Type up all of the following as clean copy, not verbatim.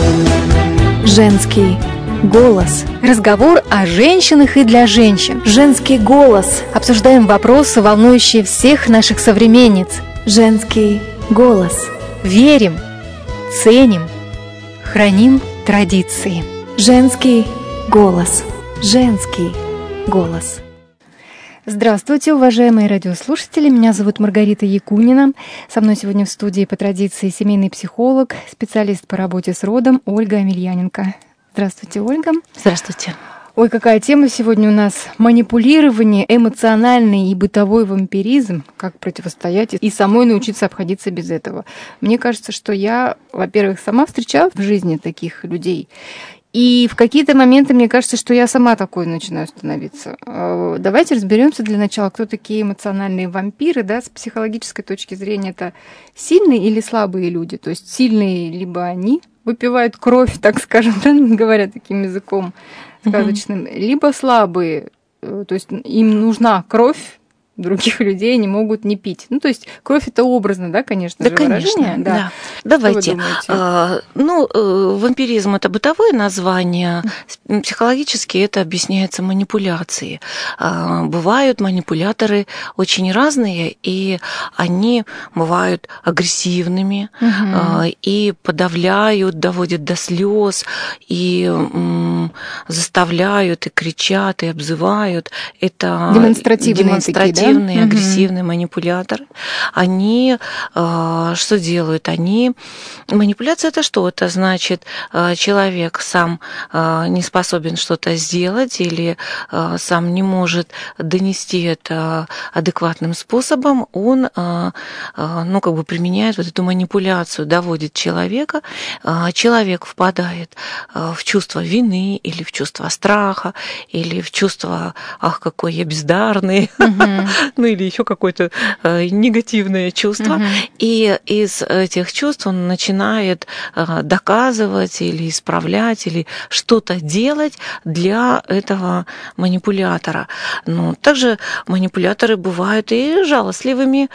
Женский голос. Разговор о женщинах и для женщин. Женский голос. Обсуждаем вопросы, волнующие всех наших современниц. Женский голос. Верим, ценим, храним традиции. Женский голос. Женский голос. Здравствуйте, уважаемые радиослушатели. Меня зовут Маргарита Якунина. Со мной сегодня в студии по традиции семейный психолог, специалист по работе с родом Ольга Амельяненко. Здравствуйте, Ольга. Здравствуйте. Ой, какая тема сегодня у нас. Манипулирование, эмоциональный и бытовой вампиризм. Как противостоять и самой научиться обходиться без этого. Мне кажется, что я, во-первых, сама встречала в жизни таких людей. И в какие-то моменты мне кажется, что я сама такой начинаю становиться. Давайте разберемся для начала, кто такие эмоциональные вампиры, да, с психологической точки зрения. Это сильные или слабые люди? То есть сильные либо они выпивают кровь, так скажем, да, говоря таким языком сказочным, либо слабые, то есть им нужна кровь других людей, не могут не пить. Ну, то есть кровь это образно, да, конечно, да, же, конечно, выражение. Да. Давайте. Вампиризм – это бытовое название, психологически это объясняется манипуляцией. Бывают манипуляторы очень разные, и они бывают агрессивными, и подавляют, доводят до слез, и заставляют, и кричат, и обзывают. Это демонстративные, агрессивные манипуляторы. Они что делают? Манипуляция – это что? Это значит, человек сам не способен что-то сделать или сам не может донести это адекватным способом, он применяет вот эту манипуляцию, доводит человека, человек впадает в чувство вины или в чувство страха, или в чувство «ах, какой я бездарный», ну или еще какое-то негативное чувство. И из этих чувств он начинает доказывать или исправлять, или что-то делать для этого манипулятора. Но также манипуляторы бывают и жалостливыми.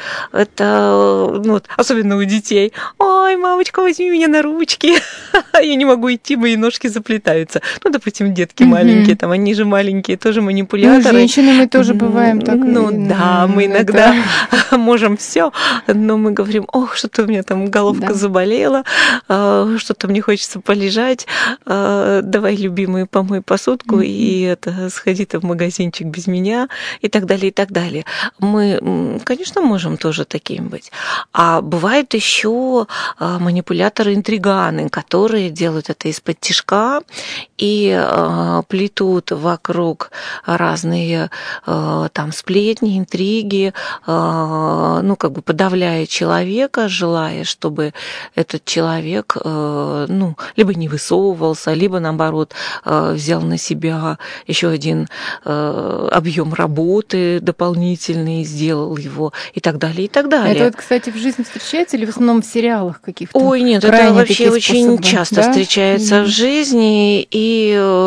Это особенно у детей. «Ой, мамочка, возьми меня на ручки, я не могу идти, мои ножки заплетаются». Ну, допустим, детки маленькие, там, они же маленькие, тоже манипуляторы. Женщины мы тоже бываем так. Да, мы иногда можем все, но мы говорим: ох, что-то у меня там головка заболела, что-то мне хочется полежать, давай, любимый, помой посудку и сходи-то в магазинчик без меня, и так далее, и так далее. Мы, конечно, можем тоже таким быть. А бывают еще манипуляторы-интриганы, которые делают это из-под тишка и плетут вокруг разные там сплетни, интриги, подавляя человека, желая, чтобы этот человек, либо не высовывался, либо, наоборот, взял на себя еще один объем работы дополнительный, сделал его и так далее, и так далее. Это вот, кстати, в жизни встречается или в основном в сериалах каких-то? Ой, нет, это вообще очень часто встречается в жизни, и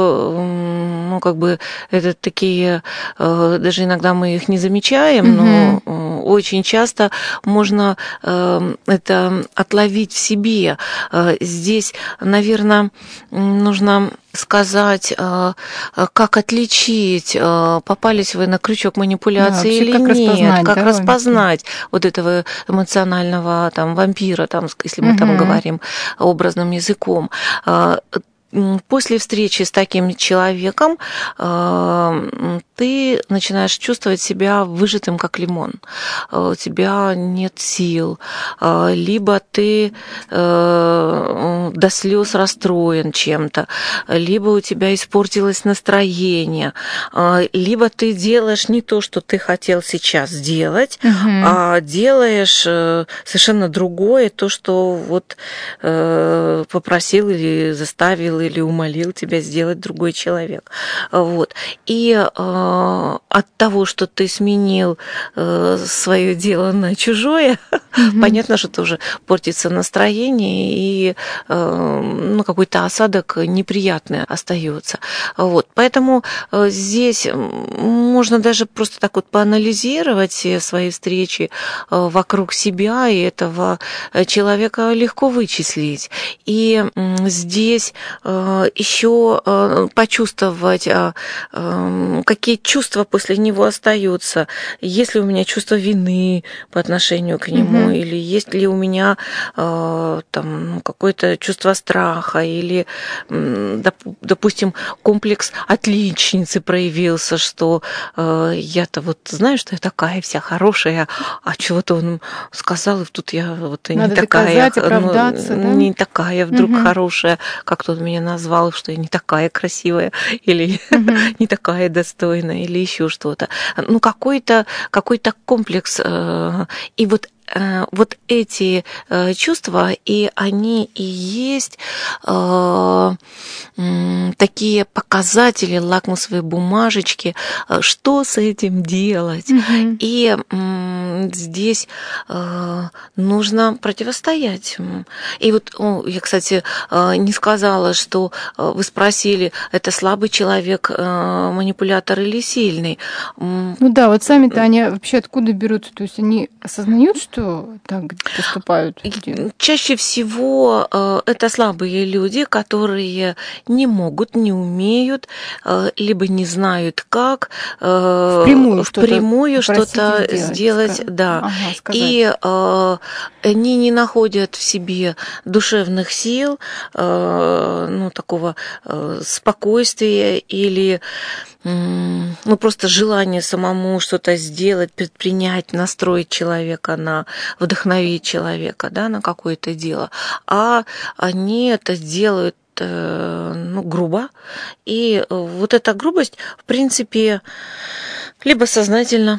это такие, даже иногда мы их не замечаем, но очень часто можно это отловить в себе. Здесь, наверное, нужно сказать, как отличить, попались вы на крючок манипуляции или нет, как распознать вот этого эмоционального вампира, если мы говорим образным языком. После встречи с таким человеком ты начинаешь чувствовать себя выжатым, как лимон. У тебя нет сил, либо ты до слез расстроен чем-то, либо у тебя испортилось настроение, либо ты делаешь не то, что ты хотел сейчас сделать, а делаешь совершенно другое, то, что попросил или заставил или умолил тебя сделать другой человек. И от того, что ты сменил свое дело на чужое, понятно, что тоже портится настроение, и какой-то осадок неприятный остается. Поэтому здесь можно даже просто так вот поанализировать все свои встречи вокруг себя, и этого человека легко вычислить. И здесь еще почувствовать, какие чувства после него остаются. Есть ли у меня чувство вины по отношению к нему, или есть ли у меня там какое-то чувство страха, или, допустим, комплекс отличницы проявился, что я-то вот знаю, что я такая вся хорошая, а чего-то он сказал, и тут я вот надо не такая, доказать, оправдаться, да? не такая вдруг хорошая, как тот меня назвал, что я не такая красивая, или не такая достойная, или еще что-то. Ну, какой-то комплекс. И вот эти чувства, и они и есть такие показатели, лакмусовые бумажечки, что с этим делать. И здесь нужно противостоять. И вот я, кстати, не сказала, что вы спросили, это слабый человек, манипулятор или сильный. Ну да, вот сами-то они вообще откуда берутся? То есть они осознают, что так поступают? Чаще всего это слабые люди, которые не могут, не умеют, либо не знают, как впрямую что-то сделать. Да. И они не находят в себе душевных сил, ну, такого спокойствия или просто желание самому что-то сделать, предпринять, настроить человека, вдохновить человека, да, на какое-то дело. А они это делают грубо. И вот эта грубость, в принципе, либо сознательно,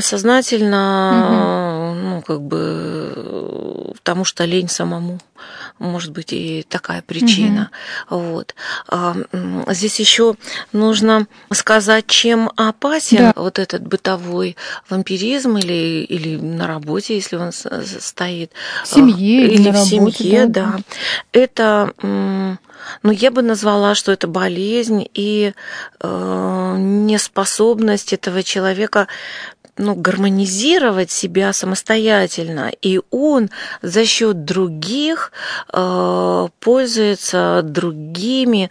потому что лень самому. Может быть, и такая причина. Вот. Здесь еще нужно сказать, чем опасен вот этот бытовой вампиризм или на работе, если он стоит. В семье или в семье, да. Это, я бы назвала, что это болезнь и неспособность этого человека гармонизировать себя самостоятельно, и он за счет других пользуется другими,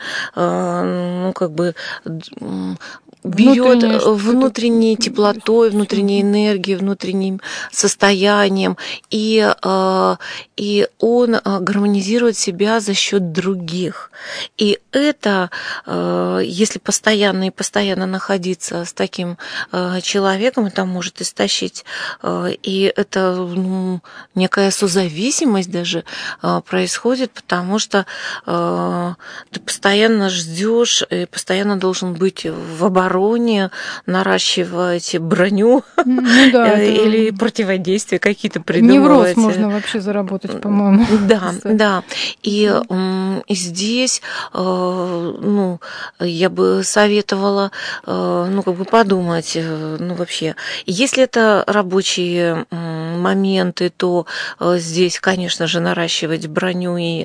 берет внутренней теплотой, внутренней энергией, внутренним состоянием, и он гармонизирует себя за счет других. И это, если постоянно находиться с таким человеком, это может истощить. И это некая созависимость даже происходит, потому что ты постоянно ждешь и постоянно должен быть в обороне, наращивать броню или противодействия какие-то придумывать. Невроз можно вообще заработать, по-моему. Да. И здесь, я бы советовала, подумать, вообще. Если это рабочие моменты, то здесь, конечно же, наращивать броню и,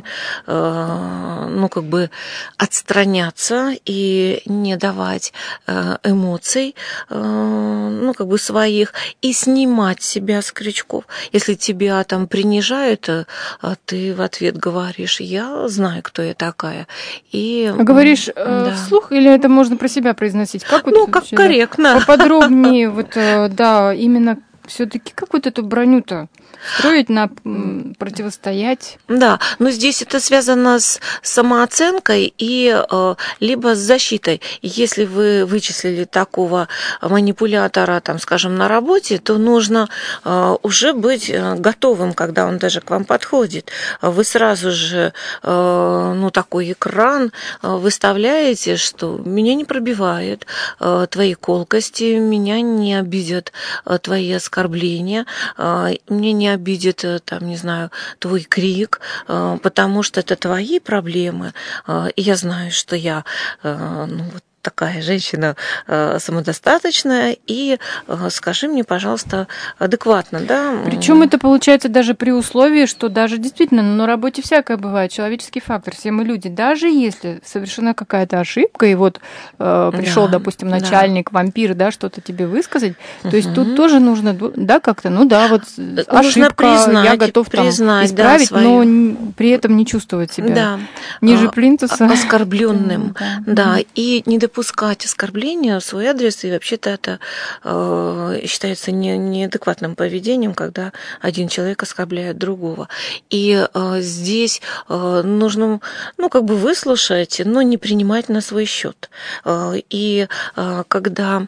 отстраняться и не давать эмоций, своих, и снимать себя с крючков. Если тебя там принижают, ты в ответ говоришь: я знаю, кто я такая. И, говоришь вслух, или это можно про себя произносить? Как как корректно. Поподробнее, именно все-таки как вот эту броню-то строить, противостоять? Да, но здесь это связано с самооценкой и либо с защитой. Если вы вычислили такого манипулятора, скажем, на работе, то нужно уже быть готовым, когда он даже к вам подходит. Вы сразу же такой экран выставляете, что меня не пробивает твои колкости, меня не обидят твои оскорбления, мне не обидит, твой крик, потому что это твои проблемы, и я знаю, что я такая женщина самодостаточная, и скажи мне, пожалуйста, адекватно, да? Причем это получается даже при условии, что даже действительно на работе всякое бывает, человеческий фактор, все мы люди, даже если совершена какая-то ошибка, и вот пришел, допустим, начальник, вампир, да, что-то тебе высказать, то есть тут тоже нужно, да, как-то, ну да, вот ошибка, я готов там исправить, но при этом не чувствовать себя ниже плинтуса. Оскорбленным, да, и не допускать оскорбления в свой адрес, и вообще-то это считается неадекватным поведением, когда один человек оскорбляет другого. И здесь нужно, ну, как бы выслушать, но не принимать на свой счет. И когда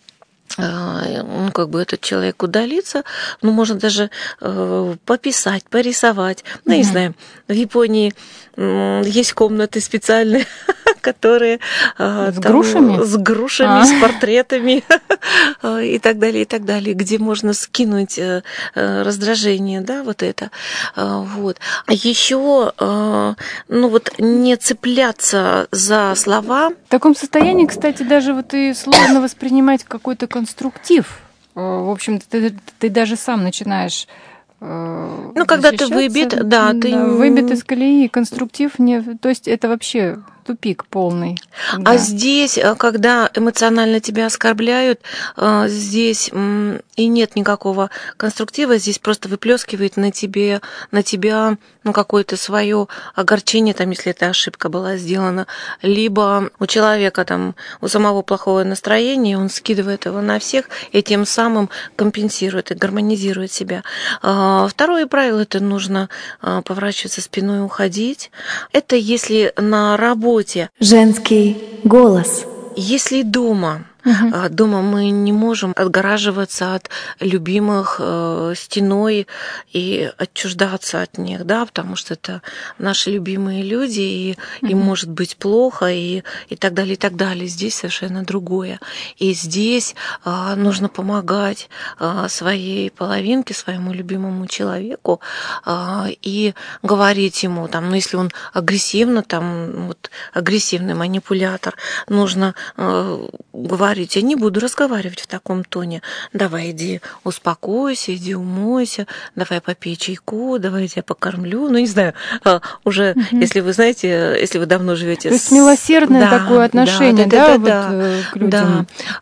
ну, как бы этот человек удалится, ну, можно даже пописать, порисовать. Ну, не знаю, в Японии есть комнаты специальные, которые с грушами, с портретами и так далее, где можно скинуть раздражение, да, вот это. Вот. Еще, ну, вот не цепляться за слова. В таком состоянии, кстати, даже вот и сложно воспринимать какой-то конструктив. В общем-то, ты даже сам начинаешь. Ну, когда ты выбит, выбит из колеи, конструктив не. То есть это вообще тупик полный. Когда... А здесь, когда эмоционально тебя оскорбляют, здесь и нет никакого конструктива, здесь просто выплескивает на тебя ну, какое-то свое огорчение, там, если эта ошибка была сделана, либо у человека там у самого плохое настроение, он скидывает его на всех и тем самым компенсирует и гармонизирует себя. Второе правило – это нужно поворачиваться спиной и уходить. Это если на работе. Женский голос. Если дома мы не можем отгораживаться от любимых стеной и отчуждаться от них, да, потому что это наши любимые люди, и им может быть плохо, и так далее, и так далее. Здесь совершенно другое. И здесь нужно помогать своей половинке, своему любимому человеку, и говорить ему, там, ну, если он агрессивно, там, вот, агрессивный манипулятор, нужно говорить, я не буду разговаривать в таком тоне. Давай, иди успокойся, иди умойся, давай попей чайку, давай я тебя покормлю. Ну, не знаю, уже, если вы знаете, если вы давно живете. То есть милосердное такое отношение, к людям.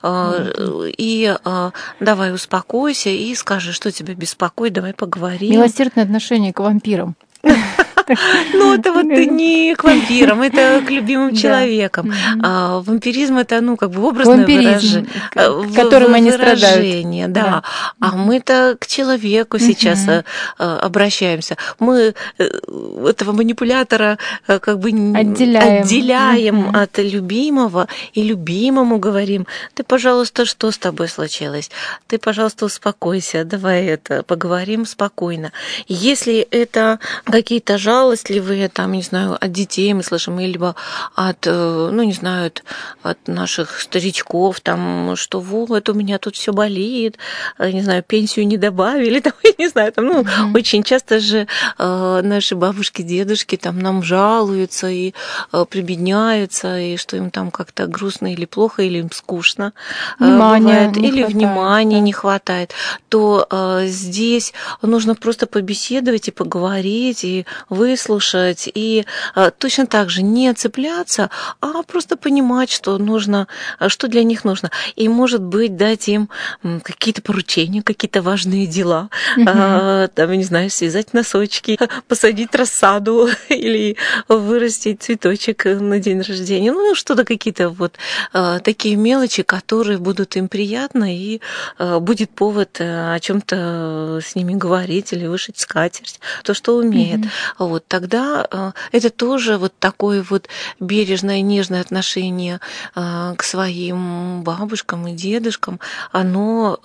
И давай успокойся и скажи, что тебя беспокоит, давай поговорим. Милосердное отношение к вампирам. Ну, это вот не к вампирам, это к любимым человекам. Вампиризм – это, ну, как бы образное выражение. Которым они страдают. Да. А мы-то к человеку сейчас обращаемся. Мы этого манипулятора как бы отделяем от любимого и любимому говорим: ты, пожалуйста, что с тобой случилось? Ты, пожалуйста, успокойся, давай поговорим спокойно. Если это какие-то жалостливые, там, не знаю, от детей мы слышим, либо от, ну, не знаю, от наших старичков, там, что вот, у меня тут все болит, не знаю, пенсию не добавили, там, я не знаю, там, ну, очень часто же наши бабушки, дедушки там нам жалуются и прибедняются, и что им там как-то грустно или плохо, или им скучно бывает, или внимания не хватает, то здесь нужно просто побеседовать и поговорить, и выслушать, и точно так же не цепляться, а просто понимать, что нужно, что для них нужно. И, может быть, дать им какие-то поручения, какие-то важные дела, там, не знаю, связать носочки, посадить рассаду или вырастить цветочек на день рождения. Ну, что-то какие-то вот такие мелочи, которые будут им приятны, и будет повод о чем-то с ними говорить или вышить скатерть, то, что умеет. Вот тогда это тоже вот такое вот бережное, нежное отношение к своим бабушкам и дедушкам, оно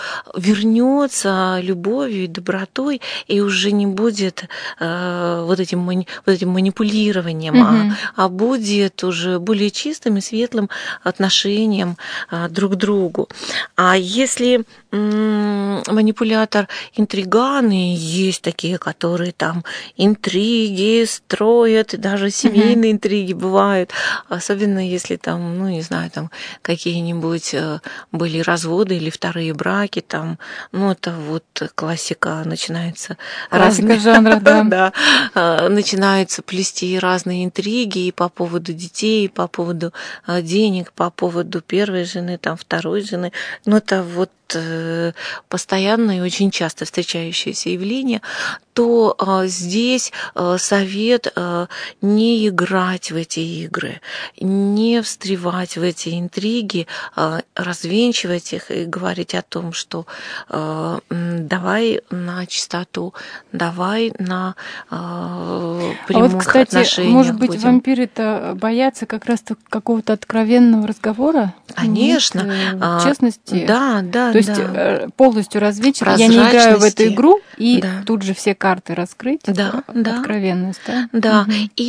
вернется любовью и добротой, и уже не будет вот этим манипулированием, а будет уже более чистым и светлым отношением друг к другу. А если манипулятор интриган, и есть такие, которые там интригуют, интриги строят, и даже семейные интриги бывают, особенно если там, ну, не знаю, там какие-нибудь были разводы или вторые браки, там, ну, это вот классика начинается. Классика жанра, да. Да, начинаются плести разные интриги и по поводу детей, и по поводу денег, по поводу первой жены, там, второй жены. Ну, это вот постоянно и очень часто встречающееся явление, то здесь совет не играть в эти игры, не встревать в эти интриги, развенчивать их и говорить о том, что давай на чистоту, давай на прямых вот, кстати, отношениях. Может быть, будем. Вампиры-то боятся как раз какого-то откровенного разговора? Конечно. Нет, честности? Да. То есть полностью развенчивать. Я не играю в эту игру, и тут же все карты раскрыть. Да. Откровенность, да? Да.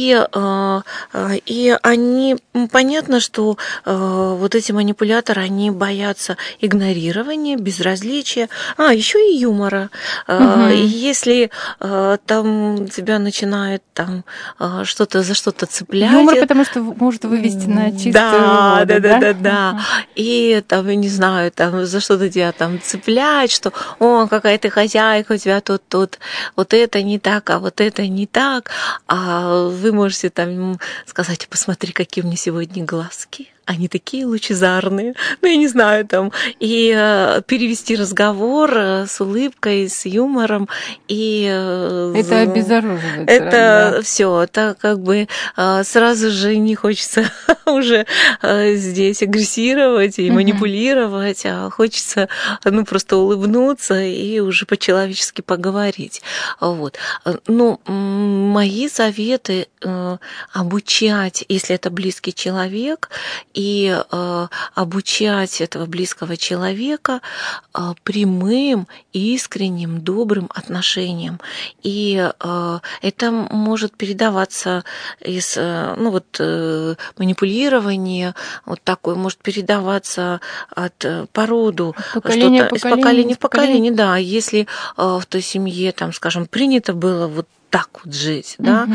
И они, понятно, что вот эти манипуляторы, они боятся игнорирования, безразличия, еще и юмора. Если там тебя начинает там что-то за что-то цеплять. Юмор, потому что может вывести на чистую воду, да. И там, я не знаю, там за что-то тебя там цеплять, что о, какая ты хозяйка, у тебя тут вот это не так, а вот это не так. А вы можете там сказать: посмотри, какие у меня сегодня глазки. Они такие лучезарные, ну, я не знаю, там, и перевести разговор с улыбкой, с юмором, и... Это обезоруживает. Это все, это как бы сразу же не хочется уже здесь агрессировать и манипулировать, а хочется, ну, просто улыбнуться и уже по-человечески поговорить. Вот. Ну, мои советы обучать, если это близкий человек, и обучать этого близкого человека прямым, искренним, добрым отношениям. И это может передаваться из, ну вот, манипулирования, вот такое, может передаваться по роду, что-то из поколения в поколение, да. Если в той семье, там, скажем, принято было вот так вот жить, да.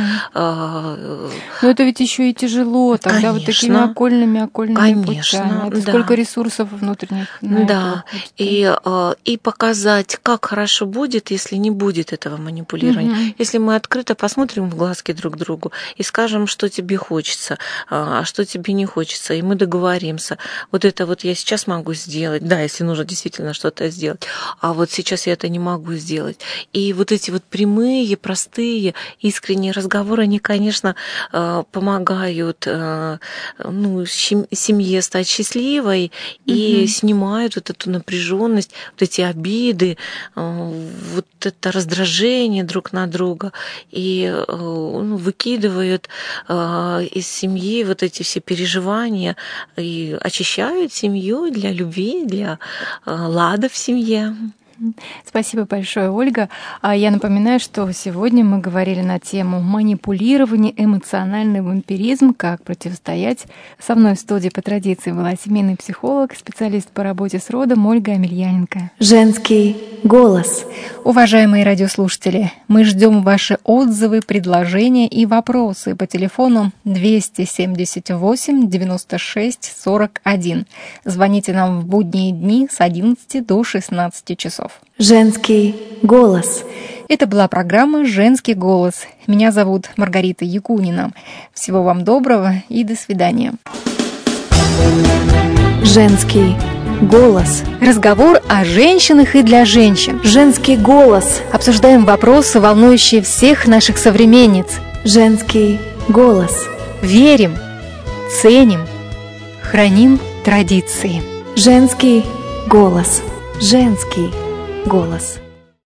Но это ведь еще и тяжело, тогда вот такими окольными путями. Это сколько ресурсов внутренних. Да, и показать, как хорошо будет, если не будет этого манипулирования. Если мы открыто посмотрим в глазки друг другу и скажем, что тебе хочется, а что тебе не хочется, и мы договоримся. Вот это вот я сейчас могу сделать, да, если нужно действительно что-то сделать, а вот сейчас я это не могу сделать. И вот эти вот прямые, простые, искренние разговоры, они, конечно, помогают, ну, семье стать счастливой и снимают вот эту напряженность, вот эти обиды, вот это раздражение друг на друга и выкидывают из семьи вот эти все переживания и очищают семью для любви, для лада в семье. Спасибо большое, Ольга. Я напоминаю, что сегодня мы говорили на тему манипулирование, эмоциональный вампиризм, как противостоять. Со мной в студии по традиции была семейный психолог, специалист по работе с родом Ольга Амельяненко. Женский голос. Уважаемые радиослушатели, мы ждем ваши отзывы, предложения и вопросы по телефону 278 96 41. Звоните нам в будние дни с 11 до 16 часов. Женский голос. Это была программа «Женский голос». Меня зовут Маргарита Якунина. Всего вам доброго и до свидания. Женский голос. Разговор о женщинах и для женщин. Женский голос. Обсуждаем вопросы, волнующие всех наших современниц. Женский голос. Верим, ценим, храним традиции. Женский голос. Женский голос.